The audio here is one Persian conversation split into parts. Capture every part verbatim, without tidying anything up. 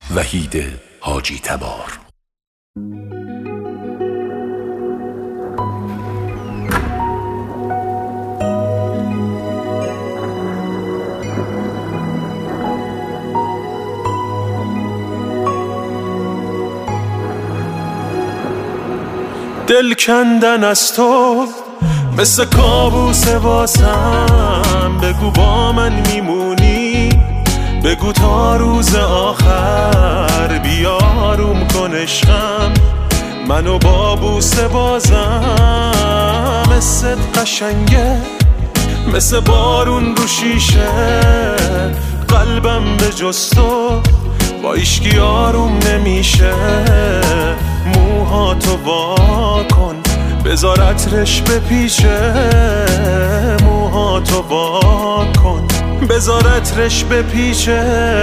وحید حاجی تبار. دل کندن از تو مثل کابوس واسم، بگو با من میمونی، بگو تا روز آخر بیاروم کن عشقم، منو با بوسه بازم. مثل قشنگه مثل بارون رو شیشه، قلبم به جز تو با ایشکی آروم نمیشه. موهاتو وا کن بذار عطرش بپیچه، موهاتو وا کن بذار عطرش بپیچه.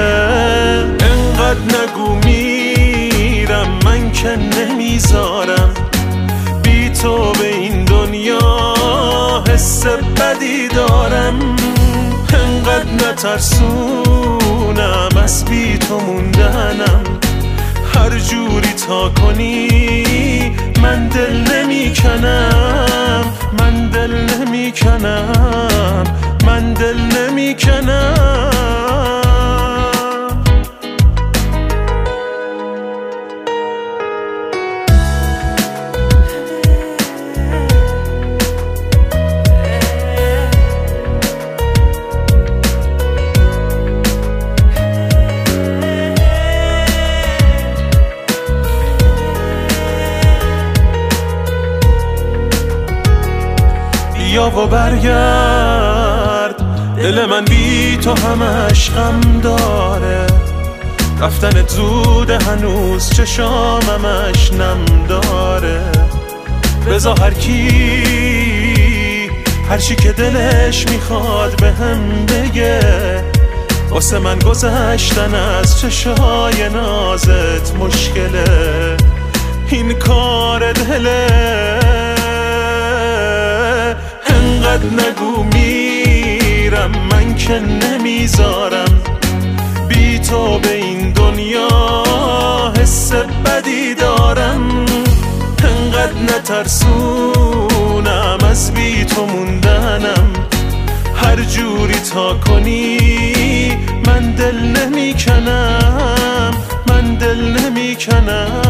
انقدر نگو میرم من که نمیذارم، بی تو به این دنیا حس بدی دارم. انقدر نترسونم از بی تو موندنم، هر جوری تا کنی من دل نمی کنم، من دل نمی کنم، من دل نمی کنم. بیا و برگرد، دل من بی تو همش غم داره، رفتنت زوده هنوز چشاممش نم داره. بذار هر کی هر چی که دلش میخواد به هم بگه، واسه من گذشتن از چشای نازت مشکله، این کار دله. انقدر نگو میرم من که نمیذارم، بی تو به این دنیا حس بدی دارم. انقدر نترسونم از بی تو موندنم، هر جوری تا کنی من دل نمی کنم، من دل نمی کنم.